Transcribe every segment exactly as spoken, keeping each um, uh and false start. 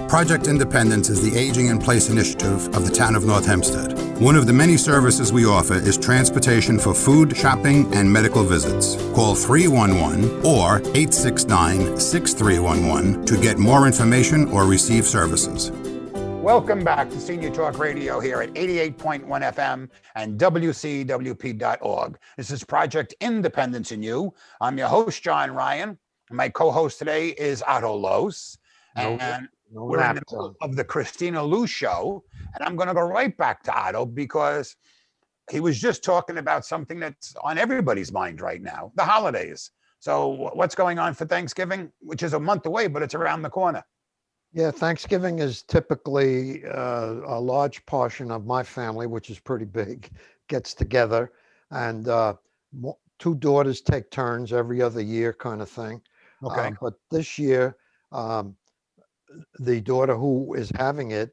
Project Independence is the Aging in Place initiative of the town of North Hempstead. One of the many services we offer is transportation for food, shopping, and medical visits. Call three one one or eight six nine, six three one one to get more information or receive services. Welcome back to Senior Talk Radio here at eighty-eight point one F M and W C W P dot org. This is Project Independence in You. I'm your host, John Ryan. My co-host today is Otto Los. No, and no we're in the laptop. middle of the Christina Lou show. And I'm going to go right back to Otto because he was just talking about something that's on everybody's mind right now, the holidays. So what's going on for Thanksgiving, which is a month away, but it's around the corner? Yeah, Thanksgiving is typically uh, a large portion of my family, which is pretty big, gets together, and uh, mo- two daughters take turns every other year, kind of thing. Okay. Uh, but this year, um, the daughter who is having it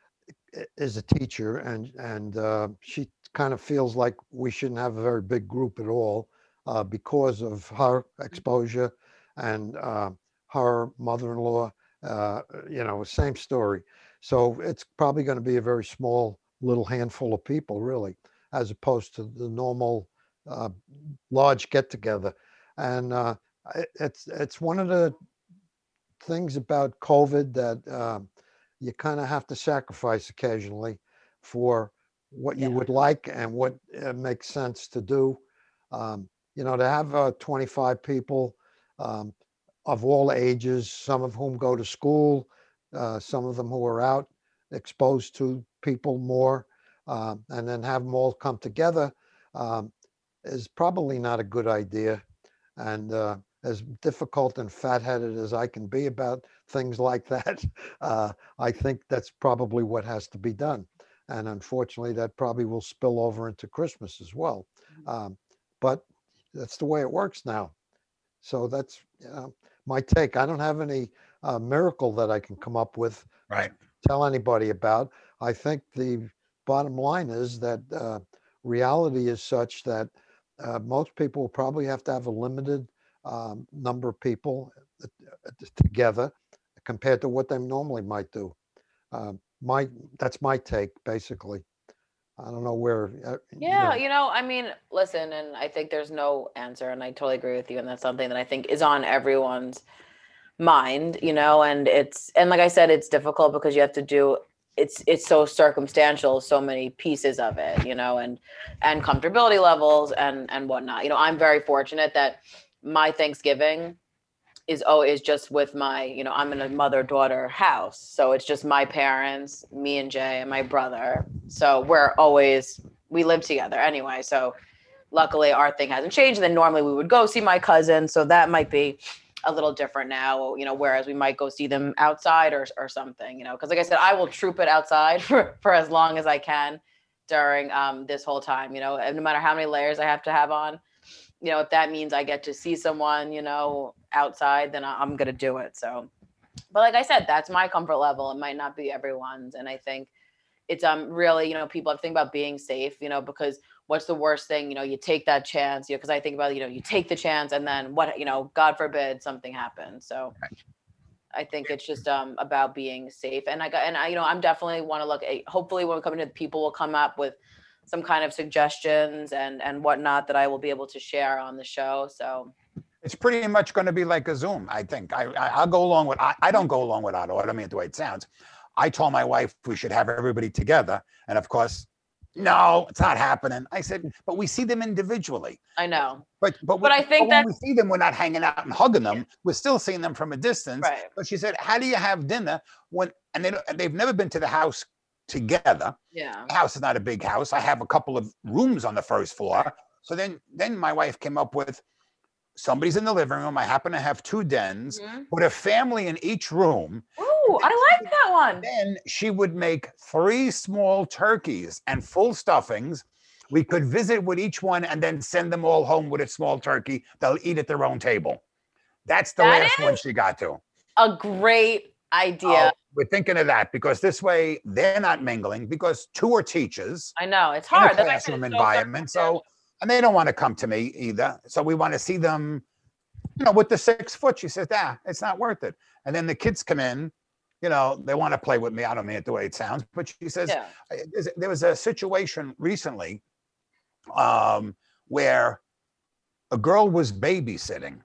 i- is a teacher, and and uh, she kind of feels like we shouldn't have a very big group at all uh, because of her exposure and uh, her mother-in-law. Uh, you know, same story. So it's probably going to be a very small little handful of people, really, as opposed to the normal uh, large get-together. And uh, it- it's it's one of the things about COVID that uh, you kind of have to sacrifice occasionally for what you Yeah. would like and what uh, makes sense to do. Um, you know, to have uh, twenty-five people. Um, of all ages, some of whom go to school, uh, some of them who are out exposed to people more, um, and then have them all come together um, is probably not a good idea. And uh, as difficult and fat-headed as I can be about things like that, uh, I think that's probably what has to be done. And unfortunately, that probably will spill over into Christmas as well. Um, but that's the way it works now. So that's you know, my take. I don't have any uh, miracle that I can come up with, Right. tell anybody about. I think the bottom line is that uh, reality is such that uh, most people will probably have to have a limited um, number of people uh, uh, together compared to what they normally might do. Uh, my that's my take, basically. I don't know where. Uh, Yeah, you're- you know, I mean, listen, and I think there's no answer, and I totally agree with you, and that's something that I think is on everyone's mind, you know, and it's and like I said, it's difficult because you have to do it's it's so circumstantial, so many pieces of it, you know, and and comfortability levels and and whatnot. You know, I'm very fortunate that my Thanksgiving is always just with my, you know, I'm in a mother-daughter house. So it's just my parents, me and Jay and my brother. So we're always, we live together anyway. So luckily our thing hasn't changed. And then normally we would go see my cousin. So that might be a little different now, you know, whereas we might go see them outside or, or something, you know, because like I said, I will troop it outside for, for as long as I can during um, this whole time, you know, and no matter how many layers I have to have on, you know, if that means I get to see someone, you know, outside, then I- I'm going to do it. So, but like I said, that's my comfort level. It might not be everyone's. And I think it's um really, you know, people have to think about being safe, you know, because what's the worst thing, you know, you take that chance, you know, because I think about, you know, you take the chance and then what, you know, God forbid something happens. So I think it's just um about being safe. And I got, and I, you know, I'm definitely want to look at, hopefully when we come into, people will come up with some kind of suggestions and and whatnot that I will be able to share on the show. So It's pretty much going to be like a Zoom, I think. I, I, I'll go along with, I, I don't go along with Otto. I don't mean the way it sounds. I told my wife we should have everybody together. And of course, no, it's not happening. I said, but we see them individually. I know. But but, But we, I think but when that's- we see them, we're not hanging out and hugging them. We're still seeing them from a distance. Right. But she said, how do you have dinner when, and they, don't- they've never been to the house together. Yeah. The house is not a big house. I have a couple of rooms on the first floor. So then, then my wife came up with, somebody's in the living room. I happen to have two dens, Mhm. put a family in each room. Ooh, I like that one. Then she would make three small turkeys and full stuffings. We could visit with each one and then send them all home with a small turkey. They'll eat at their own table. That's the That last one is- she got to. A great idea. Oh, we're thinking of that because this way they're not mingling because two are teachers I know it's in a hard. That's why I said classroom it's so environment. So, circumstantial. and they don't want to come to me either. So we want to see them, you know, with the six foot. She says, ah, it's not worth it. And then the kids come in, you know, they want to play with me. I don't mean it the way it sounds, but she says, Yeah. there was a situation recently um, where a girl was babysitting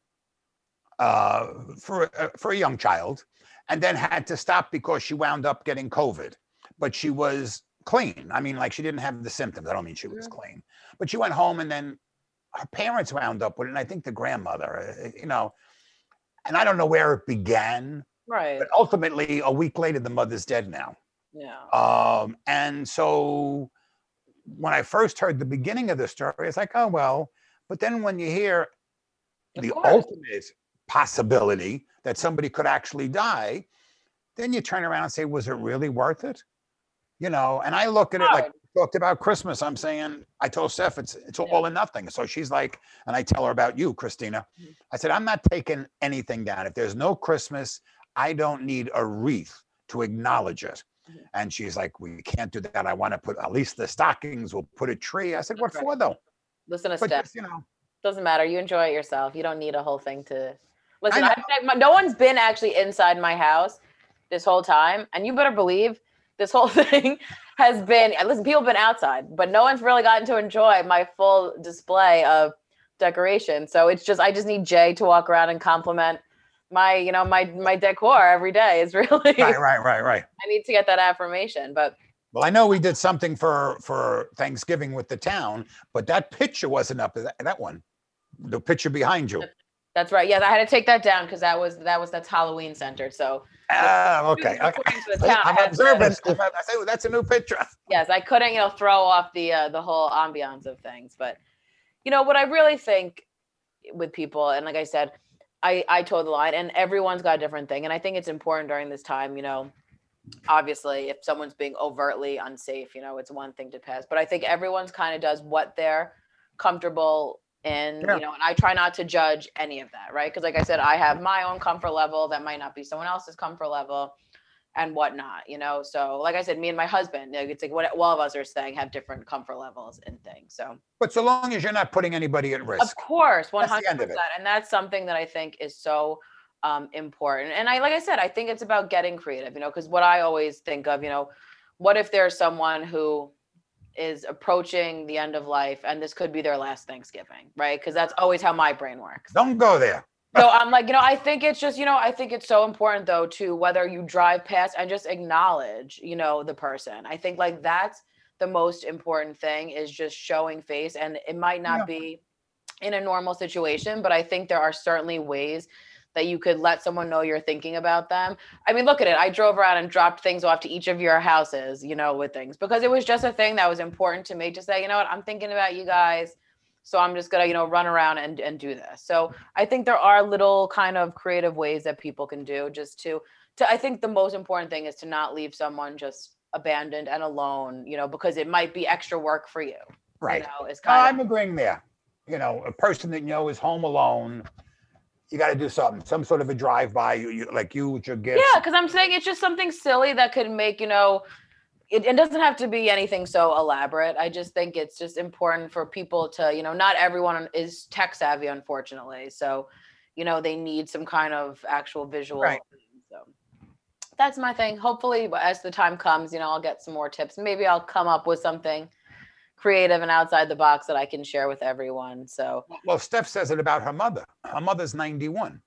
uh, for, uh, for a young child and then had to stop because she wound up getting COVID, but she was clean. I mean, like she didn't have the symptoms. I don't mean she was clean, but she went home and then her parents wound up with it. And I think the grandmother, you know, and I don't know where it began, Right. but ultimately a week later, the mother's dead now. Yeah. Um, and so when I first heard the beginning of the story, it's like, oh, well, but then when you hear Of the course. ultimate possibility that somebody could actually die, then you turn around and say, was it really worth it? You know, and I look at it like Hard. we talked about Christmas. I'm saying, I told Steph, it's it's all or nothing. So she's like, and I tell her about you, Christina. Mhm. I said, I'm not taking anything down. If there's no Christmas, I don't need a wreath to acknowledge it. Mhm. And she's like, we can't do that. I want to put at least the stockings. We'll put a tree. I said, what Right. for though? Listen to But Steph. just, you know, Doesn't matter. You enjoy it yourself. You don't need a whole thing to listen. know. I've, my- no one's been actually inside my house this whole time, and you better believe this whole thing has been. Listen, people have been outside, but no one's really gotten to enjoy my full display of decoration. So it's just I just need Jay to walk around and compliment my, you know, my my decor every day. Is really right, right, right, right. I need to get that affirmation, but. Well, I know we did something for for Thanksgiving with the town, but that picture wasn't up. That, that one, the picture behind you. That's right. Yes, I had to take that down because that was that was that's Halloween centered. So Ah, okay. okay. according to the town, I I'm had to- observant. I'm, I say, well, that's a new picture. yes, I couldn't, you know, throw off the uh, the whole ambiance of things. But you know what I really think with people, and like I said, I I told the line, and everyone's got a different thing, and I think it's important during this time, you know. Obviously, if someone's being overtly unsafe, you know, it's one thing to pass. But I think everyone's kind of does what they're comfortable in, Yeah. you know, and I try not to judge any of that, right? Because like I said, I have my own comfort level that might not be someone else's comfort level and whatnot, you know. So like I said, me and my husband, like, it's like what all of us are saying have different comfort levels and things. So But so long as you're not putting anybody at of risk. course, one That's the hundred end of percent. it. And that's something that I think is so um, important. And I, like I said, I think it's about getting creative, you know, because what I always think of, you know, what if there's someone who is approaching the end of life and this could be their last Thanksgiving, right? Because that's always how my brain works. Don't go there. So I'm like, you know, I think it's just, you know, I think it's so important though, to whether you drive past and just acknowledge, you know, the person. I think like that's the most important thing is just showing face. And it might not Yeah. be in a normal situation, but I think there are certainly ways that you could let someone know you're thinking about them. I mean, look at it. I drove around and dropped things off to each of your houses, you know, with things because it was just a thing that was important to me to say, you know what, I'm thinking about you guys. So I'm just going to, you know, run around and, and do this. So I think there are little kind of creative ways that people can do just to, to, I think the most important thing is to not leave someone just abandoned and alone, you know, because it might be extra work for you. Right. You know, it's No, kind I'm agreeing there. You know, a person that you know is home alone. You got to do something, some sort of a drive-by, you, you, like you with your gifts. Yeah, because I'm saying it's just something silly that could make, you know, it, it doesn't have to be anything so elaborate. I just think it's just important for people to, you know, not everyone is tech savvy, unfortunately. So, you know, they need some kind of actual visual. Right. So that's my thing. Hopefully, as the time comes, you know, I'll get some more tips. Maybe I'll come up with something creative and outside the box that I can share with everyone. So Well, Steph says it about her mother. Her mother's ninety-one.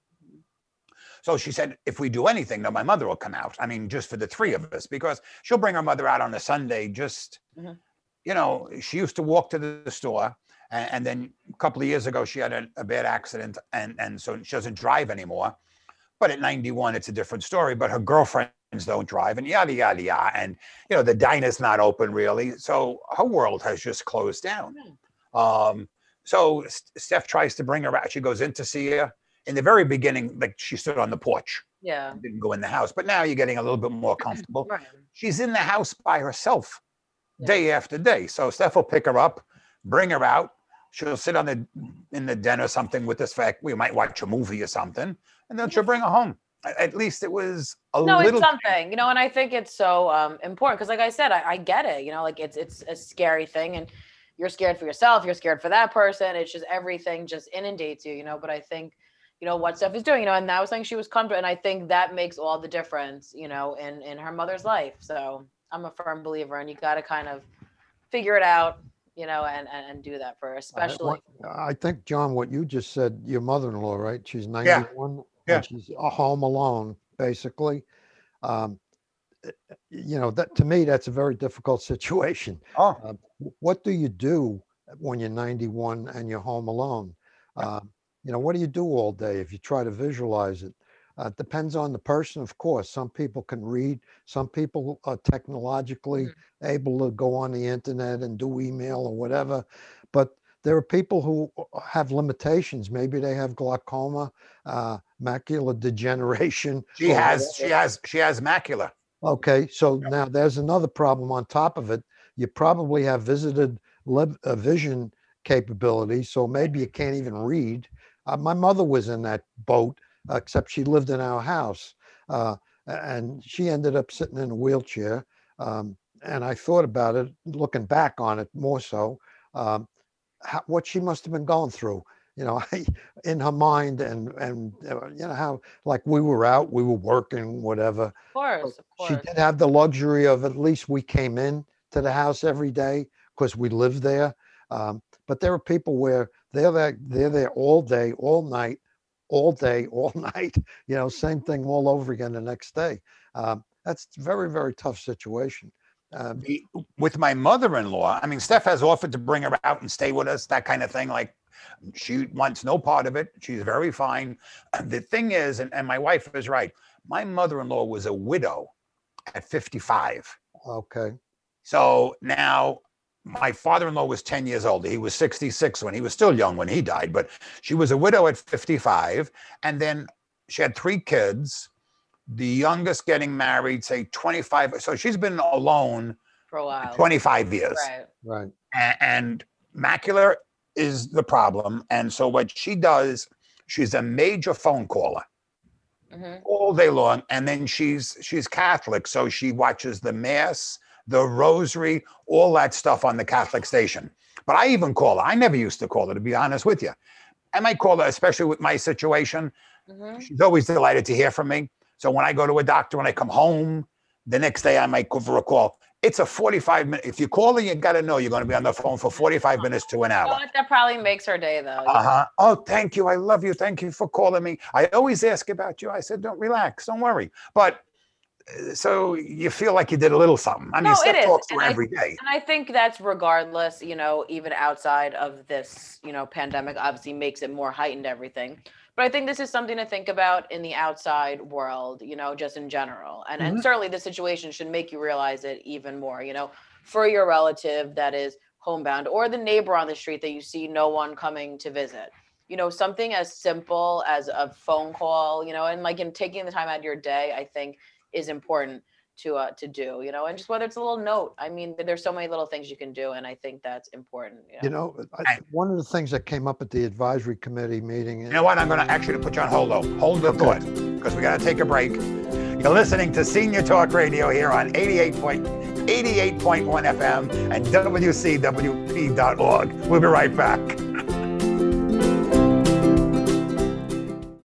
So she said, if we do anything, then my mother will come out. I mean, just for the three of us, because she'll bring her mother out on a Sunday. Just, Mhm. you know, she used to walk to the store. And, and then a couple of years ago, she had a, a bad accident. And, and so she doesn't drive anymore. But at ninety-one, it's a different story. But her girlfriends don't drive and yada, yada, yada. And, you know, the diner's not open really. So her world has just closed down. Um, so Steph tries to bring her out. She goes in to see her. In the very beginning, like she stood on the porch, yeah. didn't go in the house. But now you're getting a little bit more comfortable. Right. She's in the house by herself Yeah. day after day. So Steph will pick her up, bring her out. She'll sit on the in the den or something with this fact. We might watch a movie or something, and then she'll bring her home. At least it was a No, little. it's something, you know, and I think it's so um, important because, like I said, I, I get it. You know, like it's it's a scary thing, and you're scared for yourself. You're scared for that person. It's just everything just inundates you, you know. But I think, you know, what Steph is doing, you know, and that was something she was comfortable. And I think that makes all the difference, you know, in, in her mother's life. So I'm a firm believer, and you got to kind of figure it out, you know, and, and, and do that for her, especially. I, I think, John, what you just said, your mother-in-law, right? She's ninety-one. Yeah. Yeah. And she's home alone, basically. Um, you know, that to me, that's a very difficult situation. Oh. Uh, what do you do when you're ninety-one and you're home alone? Uh, you know, what do you do all day if you try to visualize it? Uh, it depends on the person, of course. Some people can read. Some people are technologically mm-hmm. able to go on the internet and do email or whatever. But there are people who have limitations. Maybe they have glaucoma, uh, macular degeneration. She has, she has, she has macula. Okay, so yep. Now there's another problem on top of it. You probably have visited live, uh, vision capability, so maybe you can't even read. Uh, my mother was in that boat, uh, except she lived in our house, uh, and she ended up sitting in a wheelchair. Um, and I thought about it, looking back on it more so, um, how, what she must have been going through. You know, in her mind, and and uh, you know how, like, we were out, we were working, whatever. Of course, of course. She did have the luxury of, at least we came in to the house every day because we lived there. Um, but there are people where they're there, they're there all day, all night, all day, all night. You know, same thing all over again the next day. Um, that's a very, very tough situation. Um, With my mother-in-law, I mean, Steph has offered to bring her out and stay with us, that kind of thing. Like, she wants no part of it. She's very fine. The thing is, and, and my wife is right, my mother-in-law was a widow at fifty-five. Okay. So now my father-in-law was ten years older. He was sixty-six when he was still young when he died, but she was a widow at fifty-five. And then she had three kids, the youngest getting married, say twenty-five. So she's been alone for a while, twenty-five years. Right. Right. And, and macular is the problem. And so what she does, she's a major phone caller mm-hmm. all day long. And then she's she's Catholic. So she watches the Mass, the Rosary, all that stuff on the Catholic station. But I even call her. I never used to call her, to be honest with you. I might call her, especially with my situation. Mm-hmm. She's always delighted to hear from me. So when I go to a doctor, when I come home, the next day I might give her a call. It's a forty-five minute. If you call her, you got to know you're going to be on the phone for forty-five minutes to an hour. You know what? That probably makes her day, though. Uh-huh. Oh, thank you. I love you. Thank you for calling me. I always ask about you. I said, don't relax. Don't worry. But uh, so you feel like you did a little something. I mean, no, Steph talks to her I, every day. And I think that's regardless, you know, even outside of this, you know, pandemic obviously makes it more heightened everything. But I think this is something to think about in the outside world, you know, just in general. And, mm-hmm. and certainly the situation should make you realize it even more, you know, for your relative that is homebound or the neighbor on the street that you see no one coming to visit. You know, something as simple as a phone call, you know, and like in taking the time out of your day, I think is important to uh, to do, you know, and just whether it's a little note. I mean, there's so many little things you can do, and I think that's important. You know, you know I, one of the things that came up at the advisory committee meeting. You know what? I'm going to actually put you on hold, though. Hold the okay. thought, because we got to take a break. You're listening to Senior Talk Radio here on eighty-eight point one F M and W C W P dot org. We'll be right back.